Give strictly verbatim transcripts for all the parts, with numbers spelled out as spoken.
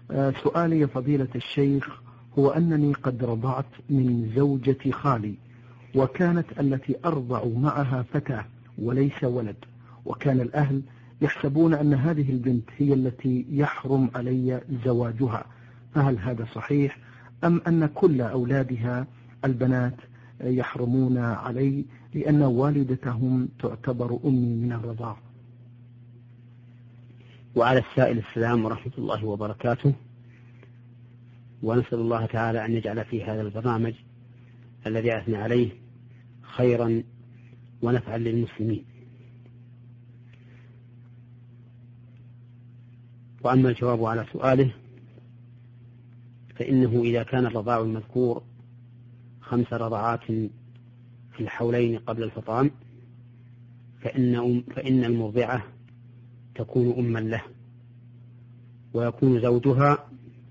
سؤالي يا فضيلة الشيخ هو أنني قد رضعت من زوجة خالي، وكانت التي أرضع معها فتاة وليس ولد، وكان الأهل يحسبون أن هذه البنت هي التي يحرم علي زواجها، فهل هذا صحيح أم أن كل أولادها البنات يحرمون علي لأن والدتهم تعتبر أمي من الرضاعة؟ وعلى السائل السلام ورحمة الله وبركاته، ونسأل الله تعالى أن يجعل في هذا البرنامج الذي أثنى عليه خيرا ونفعا للمسلمين. وأما الجواب على سؤاله فإنه إذا كان الرضاع المذكور خمس رضعات في الحولين قبل الفطام فإن, أم فإن المرضعة تكون أما له، ويكون زوجها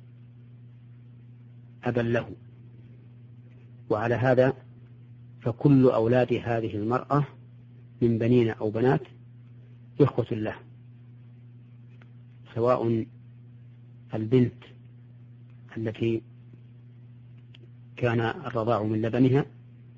أبا له. وعلى هذا فكل أولاد هذه المرأة من بنين أو بنات إخوة له، سواء البنت التي كان الرضاع من لبنها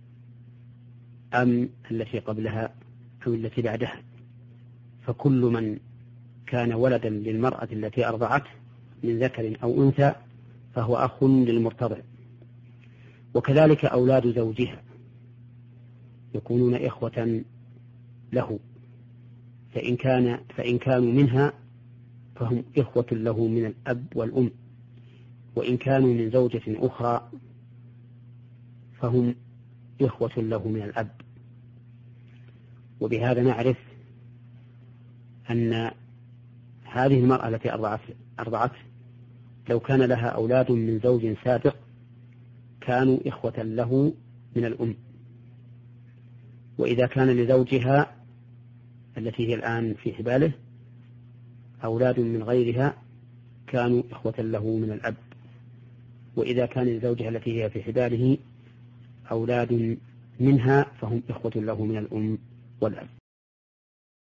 أم التي قبلها أو التي بعدها، فكل من كان ولدا للمرأة التي أرضعته من ذكر أو أنثى فهو أخ للمرتضع. وكذلك أولاد زوجها يكونون إخوة له، فإن كان فإن كانوا منها فهم إخوة له من الأب والأم، وإن كانوا من زوجة أخرى فهم إخوة له من الأب. وبهذا نعرف أن هذه المرأة التي أرضعته لو كان لها أولاد من زوج سابق كانوا إخوة له من الأم، وإذا كان لزوجها التي هي الآن في حباله أولاد من غيرها كانوا إخوة له من الأب، وإذا كان لزوجها التي هي في حباله أولاد منها فهم إخوة له من الأم والأب.